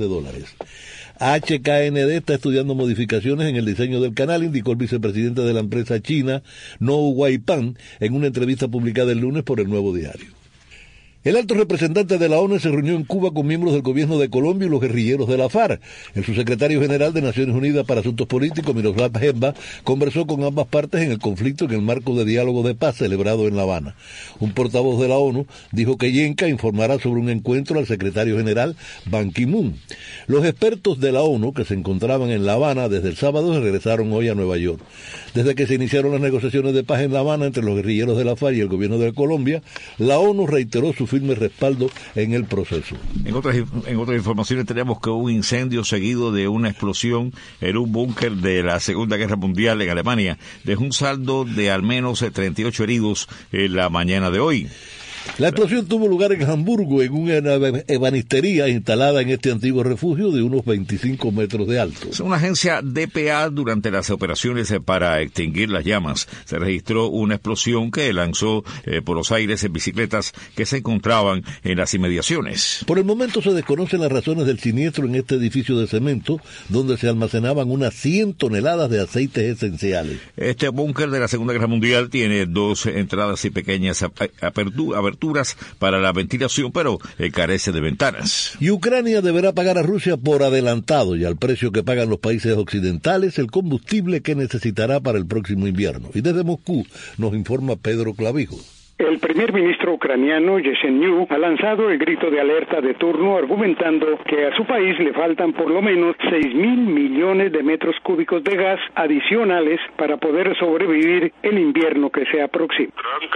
HKND está estudiando modificaciones en el diseño del canal, indicó el vicepresidente de la empresa china, Nou Weipan, en una entrevista publicada el lunes por El Nuevo Diario. El alto representante de la ONU se reunió en Cuba con miembros del gobierno de Colombia y los guerrilleros de la FARC. El subsecretario general de Naciones Unidas para Asuntos Políticos, Miroslav Hemba, conversó con ambas partes en el conflicto en el marco de diálogo de paz celebrado en La Habana. Un portavoz de la ONU dijo que Yenka informará sobre un encuentro al secretario general Ban Ki-moon. Los expertos de la ONU que se encontraban en La Habana desde el sábado regresaron hoy a Nueva York. Desde que se iniciaron las negociaciones de paz en La Habana entre los guerrilleros de la FARC y el gobierno de Colombia, la ONU reiteró su firme respaldo en el proceso. En otras informaciones tenemos que un incendio seguido de una explosión en un búnker de la Segunda Guerra Mundial en Alemania dejó un saldo de al menos 38 heridos en la mañana de hoy. La explosión tuvo lugar en Hamburgo, en una ebanistería instalada en este antiguo refugio de unos 25 metros de alto. Según la agencia DPA, durante las operaciones para extinguir las llamas, se registró una explosión que lanzó por los aires en bicicletas que se encontraban en las inmediaciones. Por el momento se desconocen las razones del siniestro en este edificio de cemento, donde se almacenaban unas 100 toneladas de aceites esenciales. Este búnker de la Segunda Guerra Mundial tiene 2 entradas y pequeñas aberturas para la ventilación, pero carece de ventanas. Y Ucrania deberá pagar a Rusia por adelantado y al precio que pagan los países occidentales el combustible que necesitará para el próximo invierno. Y desde Moscú nos informa Pedro Clavijo. El primer ministro ucraniano, Yatsenyuk, ha lanzado el grito de alerta de turno argumentando que a su país le faltan por lo menos 6.000 millones de metros cúbicos de gas adicionales para poder sobrevivir el invierno que se aproxima.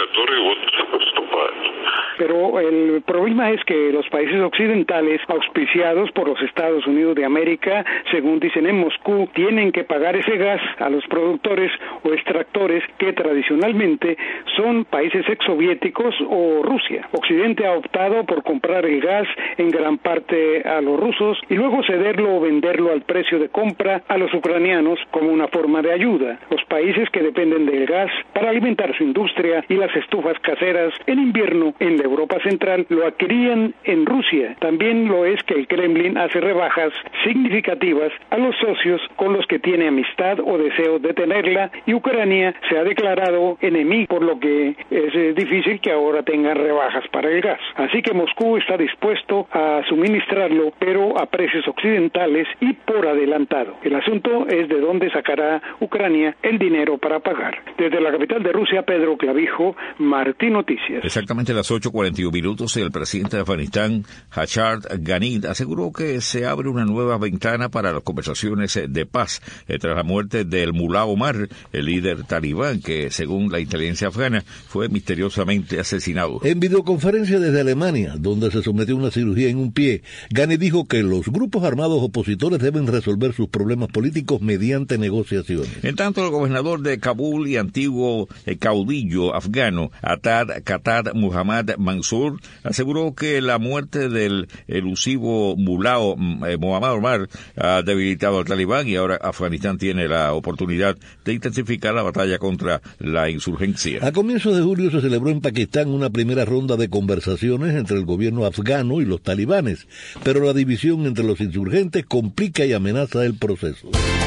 Pero el problema es que los países occidentales, auspiciados por los Estados Unidos de América, según dicen en Moscú, tienen que pagar ese gas a los productores o extractores que tradicionalmente son países exsoviéticos o Rusia. Occidente ha optado por comprar el gas en gran parte a los rusos y luego cederlo o venderlo al precio de compra a los ucranianos como una forma de ayuda. Los países que dependen del gas para alimentar su industria y las estufas caseras en invierno en la Europa Central lo adquirían en Rusia. También lo es que el Kremlin hace rebajas significativas a los socios con los que tiene amistad o deseos de tenerla, y Ucrania se ha declarado enemigo, por lo que es difícil que ahora tengan rebajas para el gas. Así que Moscú está dispuesto a suministrarlo, pero a precios occidentales y por adelantado. El asunto es de dónde sacará Ucrania el dinero para pagar. Desde la capital de Rusia, Pedro Clavijo, Martí Noticias. Exactamente a las 8:41 minutos, el presidente de Afganistán, Ashraf Ghani, aseguró que se abre una nueva ventana para las conversaciones de paz tras la muerte del Mullah Omar, el líder talibán que, según la inteligencia afgana, fue misteriosamente asesinado. En videoconferencia desde Alemania, donde se sometió a una cirugía en un pie, Ghani dijo que los grupos armados opositores deben resolver sus problemas políticos mediante negociaciones. En tanto, el gobernador de Kabul y antiguo caudillo afgano, Qatar Muhammad Mansour, aseguró que la muerte del elusivo Mullah Muhammad Omar ha debilitado al talibán y ahora Afganistán tiene la oportunidad de intensificar la batalla contra la insurgencia. A comienzos de julio se celebró en Pakistán una primera ronda de conversaciones entre el gobierno afgano y los talibanes, pero la división entre los insurgentes complica y amenaza el proceso.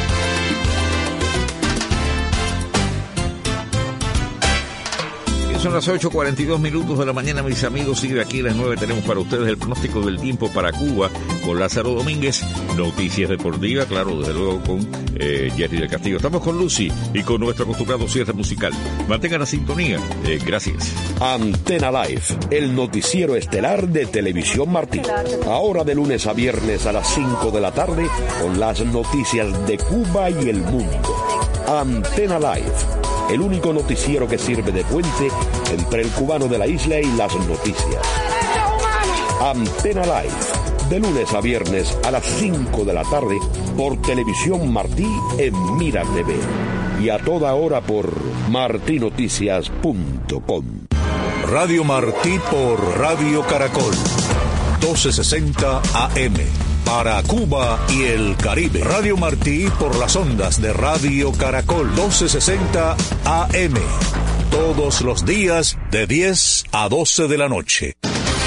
Son las 8:42 minutos de la mañana, mis amigos. Sigue aquí a las 9. Tenemos para ustedes el pronóstico del tiempo para Cuba con Lázaro Domínguez. Noticias deportivas, claro, desde luego con Jerry del Castillo. Estamos con Lucy y con nuestro acostumbrado cierre musical. Mantengan la sintonía. Gracias. Antena Live, el noticiero estelar de Televisión Martí. Ahora de lunes a viernes a las 5 de la tarde con las noticias de Cuba y el mundo. Antena Live, el único noticiero que sirve de puente entre el cubano de la isla y las noticias. Antena Live, de lunes a viernes a las 5 de la tarde por Televisión Martí en Mira TV y a toda hora por martinoticias.com. Radio Martí por Radio Caracol, 1260 AM. para Cuba y el Caribe. Radio Martí por las ondas de Radio Caracol 1260 AM. Todos los días de 10 a 12 de la noche.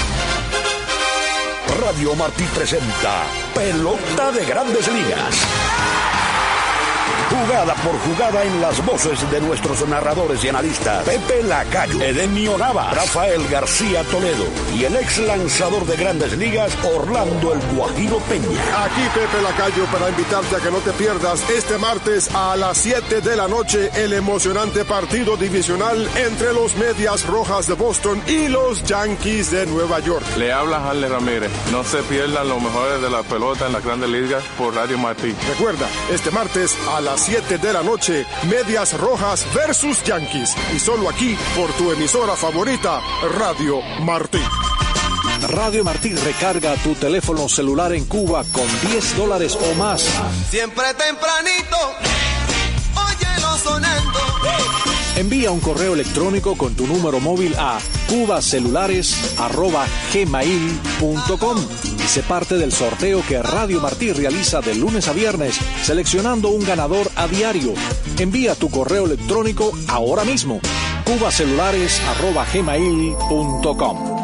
Radio Martí presenta Pelota de Grandes Ligas. Jugada por jugada en las voces de nuestros narradores y analistas Pepe Lacayo, Edenio Nava, Rafael García Toledo y el ex lanzador de Grandes Ligas Orlando El Guajiro Peña. Aquí Pepe Lacayo para invitarte a que no te pierdas este martes a las 7 de la noche el emocionante partido divisional entre los Medias Rojas de Boston y los Yankees de Nueva York. Le habla Harley Ramírez. No se pierdan los mejores de la pelota en las Grandes Ligas por Radio Martí. Recuerda, este martes a las 7 de la noche, Medias Rojas versus Yankees. Y solo aquí, por tu emisora favorita, Radio Martí. Radio Martí recarga tu teléfono celular en Cuba con $10 o más. Siempre tempranito, óyelo sonando. Envía un correo electrónico con tu número móvil a cubacelulares@gmail.com y sé parte del sorteo que Radio Martí realiza de lunes a viernes, seleccionando un ganador a diario. Envía tu correo electrónico ahora mismo, cubacelulares@gmail.com.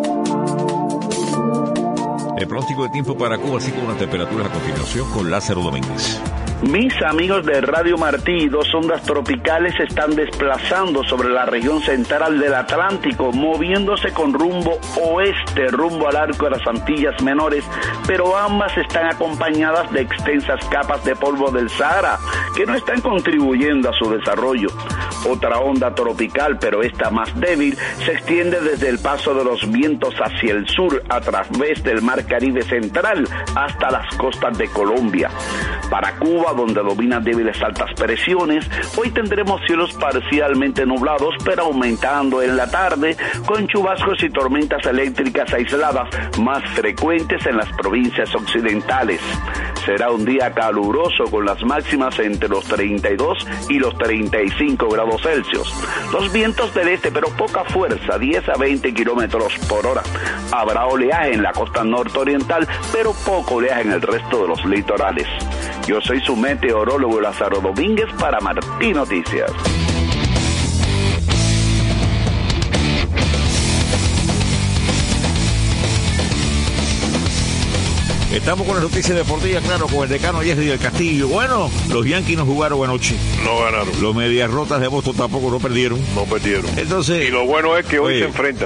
El pronóstico de tiempo para Cuba, así como las temperaturas a continuación con Lázaro Domínguez. Mis amigos de Radio Martí, dos ondas tropicales se están desplazando sobre la región central del Atlántico, moviéndose con rumbo oeste, rumbo al arco de las Antillas Menores, pero ambas están acompañadas de extensas capas de polvo del Sahara, que no están contribuyendo a su desarrollo. Otra onda tropical, pero esta más débil, se extiende desde el paso de los vientos hacia el sur, a través del Mar Caribe Central, hasta las costas de Colombia. Para Cuba, donde dominan débiles altas presiones, hoy tendremos cielos parcialmente nublados, pero aumentando en la tarde, con chubascos y tormentas eléctricas aisladas más frecuentes en las provincias occidentales. Será un día caluroso, con las máximas entre los 32 y los 35 grados Celsius. Los vientos del este, pero poca fuerza, 10 a 20 kilómetros por hora. Habrá oleaje en la costa nororiental, pero poco oleaje en el resto de los litorales. Yo soy su meteorólogo Lázaro Domínguez para Martí Noticias. Estamos con las noticias deportivas, claro, con el decano Jerry del Castillo. Bueno, los Yankees no jugaron anoche. No ganaron. Los Medias Rotas de Boston tampoco no perdieron. No perdieron. Entonces, y lo bueno es que hoy se enfrentan.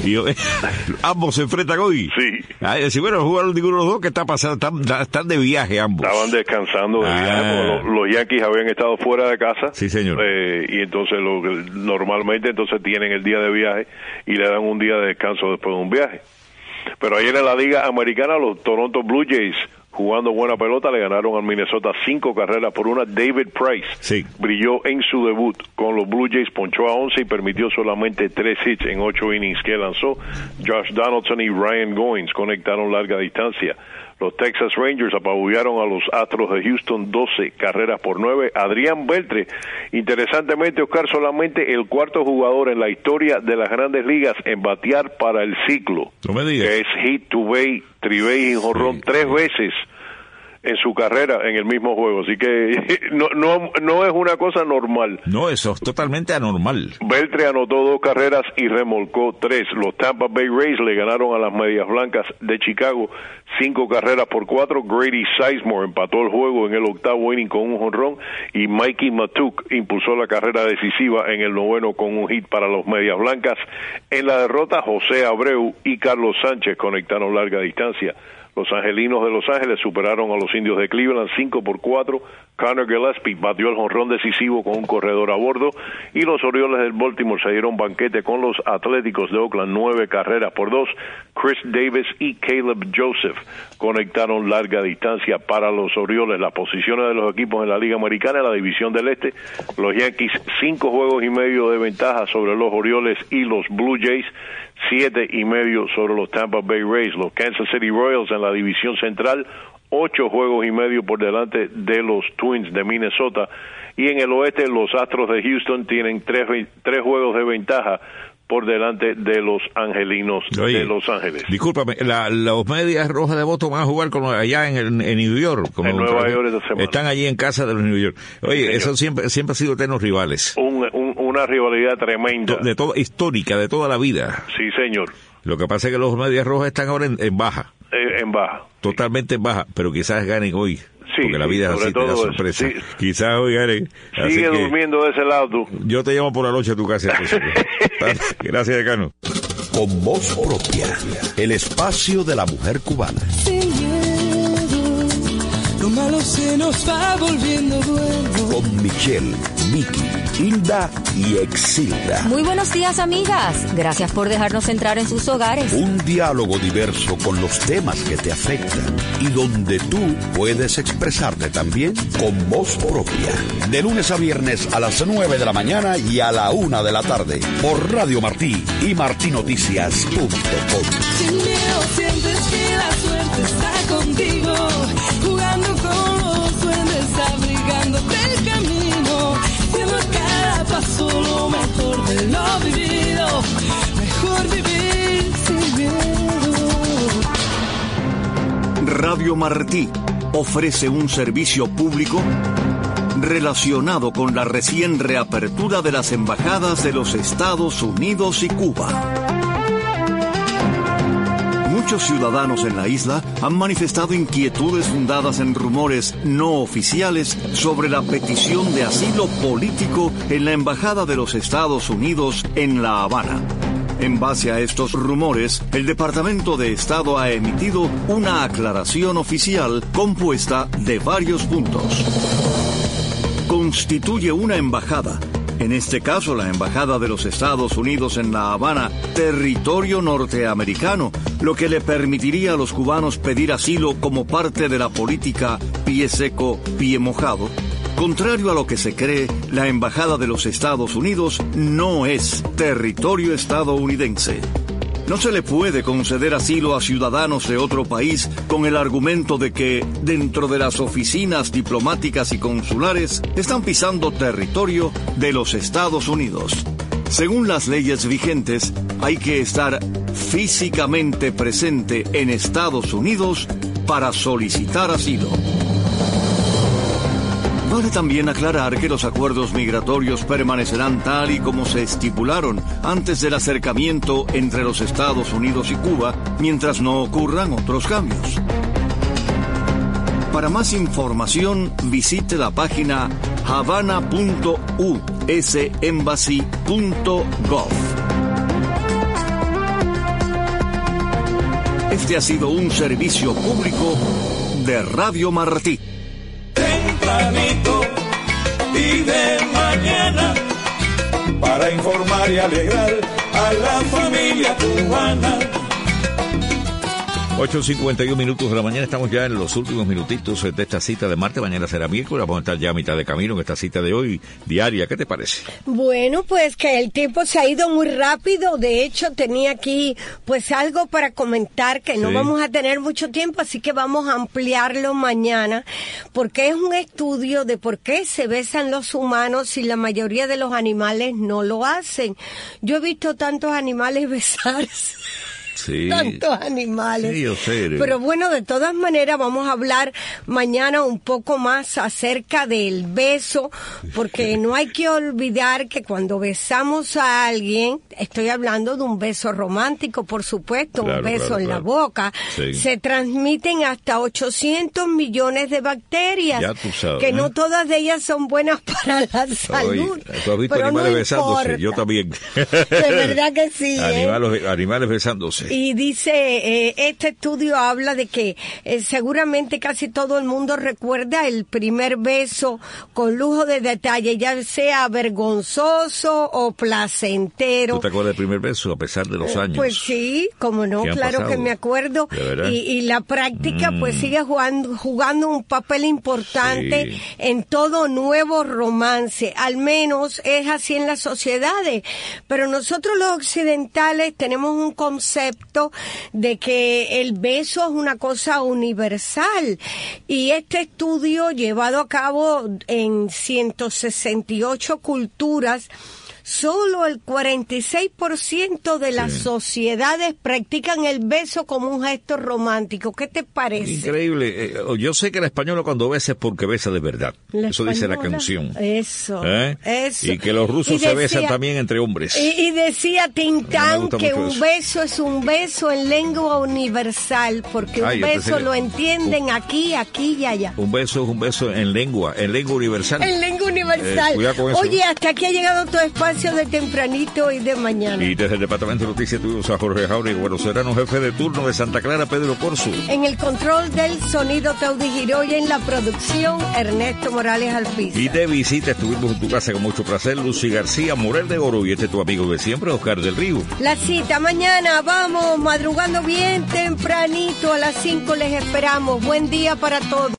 Ambos se enfrentan hoy. Sí. Si bueno, no jugaron ninguno de los dos, ¿qué está pasando? Están de viaje ambos. Estaban descansando de viaje. Los Yankees habían estado fuera de casa. Sí, señor. Y entonces normalmente tienen el día de viaje y le dan un día de descanso después de un viaje. Pero ayer en la Liga Americana, los Toronto Blue Jays, jugando buena pelota, le ganaron al Minnesota 5 carreras por una. David Price brilló en su debut con los Blue Jays, ponchó a 11 y permitió solamente 3 hits en 8 innings que lanzó. Josh Donaldson y Ryan Goins conectaron larga distancia. Los Texas Rangers apabullaron a los Astros de Houston 12 carreras por 9. Adrián Beltre, interesantemente, Oscar, solamente el cuarto jugador en la historia de las Grandes Ligas en batear para el ciclo. No me digas. Que es hit to base, tri-base y jonrón 3 veces en su carrera en el mismo juego, así que no es una cosa normal. No, eso es totalmente anormal. Beltre anotó 2 carreras y remolcó 3. Los Tampa Bay Rays le ganaron a las Medias Blancas de Chicago 5 carreras por 4. Grady Sizemore empató el juego en el 8º inning con un jonrón y Mikey Matuk impulsó la carrera decisiva en el 9º con un hit para los Medias Blancas. En la derrota, José Abreu y Carlos Sánchez conectaron larga distancia. Los Angelinos de Los Ángeles superaron a los Indios de Cleveland 5 por 4. Connor Gillespie batió el jonrón decisivo con un corredor a bordo y los Orioles del Baltimore se dieron banquete con los Atléticos de Oakland 9 carreras por 2. Chris Davis y Caleb Joseph conectaron larga distancia para los Orioles. Las posiciones de los equipos en la Liga Americana, en la División del Este, los Yankees 5 juegos y medio de ventaja sobre los Orioles y los Blue Jays, 7.5 sobre los Tampa Bay Rays. Los Kansas City Royals en la División Central, 8 juegos y medio por delante de los Twins de Minnesota. Y en el oeste, los Astros de Houston tienen 3 juegos de ventaja por delante de los angelinos. Oye, de Los Ángeles. Discúlpame, los Medias Rojas de Boston van a jugar allá en New York. En Nueva York esta semana. Están allí en casa de los New York. Oye, eso siempre han sido eternos rivales. Una rivalidad tremenda. Histórica, de toda la vida. Sí, señor. Lo que pasa es que los Medias Rojas están ahora en baja. En baja. Totalmente en baja, pero quizás ganen hoy. Sí, porque la vida es así, te da sorpresa. Sí. Quizás hoy ganen. Sigue durmiendo de ese lado tú. Yo te llamo por la noche a tu casa. Gracias, decano. Con voz propia, el espacio de la mujer cubana. Sin miedo, lo malo se nos va volviendo bueno. Con Michelle, Miki, Hilda y Exilda. Muy buenos días, amigas. Gracias por dejarnos entrar en sus hogares. Un diálogo diverso con los temas que te afectan y donde tú puedes expresarte también con voz propia. De lunes a viernes a las 9 de la mañana y a la 1 de la tarde por Radio Martí y martinoticias.com. Sin miedo sientes que la suerte está contigo, jugando con los duendes, abrigándote el camino, siendo cada paso lo mejor de lo vivido, mejor vivir sin miedo. Radio Martí ofrece un servicio público relacionado con la recién reapertura de las embajadas de los Estados Unidos y Cuba. Muchos ciudadanos en la isla han manifestado inquietudes fundadas en rumores no oficiales sobre la petición de asilo político en la Embajada de los Estados Unidos en La Habana. En base a estos rumores, el Departamento de Estado ha emitido una aclaración oficial compuesta de varios puntos. Constituye una embajada, en este caso la Embajada de los Estados Unidos en La Habana, territorio norteamericano, lo que le permitiría a los cubanos pedir asilo como parte de la política pie seco, pie mojado. Contrario a lo que se cree, la Embajada de los Estados Unidos no es territorio estadounidense. No se le puede conceder asilo a ciudadanos de otro país con el argumento de que, dentro de las oficinas diplomáticas y consulares, están pisando territorio de los Estados Unidos. Según las leyes vigentes, hay que estar físicamente presente en Estados Unidos para solicitar asilo. Vale también aclarar que los acuerdos migratorios permanecerán tal y como se estipularon antes del acercamiento entre los Estados Unidos y Cuba, mientras no ocurran otros cambios. Para más información, visite la página havana.usembassy.gov. Este ha sido un servicio público de Radio Martí. Tempranito y de mañana, para informar y alegrar a la familia cubana. 8:51 minutos de la mañana, estamos ya en los últimos minutitos de esta cita de martes. Mañana será miércoles, vamos a estar ya a mitad de camino en esta cita de hoy diaria. ¿Qué te parece? Bueno, pues que el tiempo se ha ido muy rápido. De hecho, tenía aquí pues algo para comentar que no vamos a tener mucho tiempo, así que vamos a ampliarlo mañana, porque es un estudio de por qué se besan los humanos y la mayoría de los animales no lo hacen. Yo he visto tantos animales besarse. Sí, tantos animales. Sí, yo sé. Pero bueno, de todas maneras vamos a hablar mañana un poco más acerca del beso, porque no hay que olvidar que cuando besamos a alguien, estoy hablando de un beso romántico, por supuesto, un beso en la boca, se transmiten hasta 800 millones de bacterias, ya tú sabes, que no todas de ellas son buenas para la salud. ¿Tú has visto pero animales no besándose? importa. Yo también. De verdad que sí. Animales besándose. Y dice, este estudio habla de que seguramente casi todo el mundo recuerda el primer beso con lujo de detalle, ya sea vergonzoso o placentero. ¿Tú te acuerdas del primer beso a pesar de los años? Pues sí, como no, claro que me acuerdo. Y la práctica pues sigue jugando un papel importante en todo nuevo romance. Al menos es así en las sociedades. Pero nosotros los occidentales tenemos un concepto de que el beso es una cosa universal, y este estudio llevado a cabo en 168 culturas solo el 46% de las sociedades practican el beso como un gesto romántico. ¿Qué te parece? Increíble. Yo sé que el español cuando besa es porque besa de verdad. Eso dice la canción. Eso. Y que los rusos se besan también entre hombres. Y decía Tintán que un beso es un beso en lengua universal, porque un beso lo entienden aquí y allá. Un beso es un beso en lengua universal. En lengua universal. Cuidado con eso. Oye, hasta aquí ha llegado tu espacio de tempranito y de mañana. Y desde el Departamento de Noticias tuvimos a Jorge Jauregui, Bueno Serrano, jefe de turno de Santa Clara, Pedro Corso. En el control del sonido, Taudi Giró, y en la producción, Ernesto Morales Alpiza. Y de visita estuvimos en tu casa con mucho placer, Lucy García, Morel de Oro, y tu amigo de siempre, Oscar del Río. La cita mañana, vamos, madrugando bien tempranito, a las 5 les esperamos. Buen día para todos.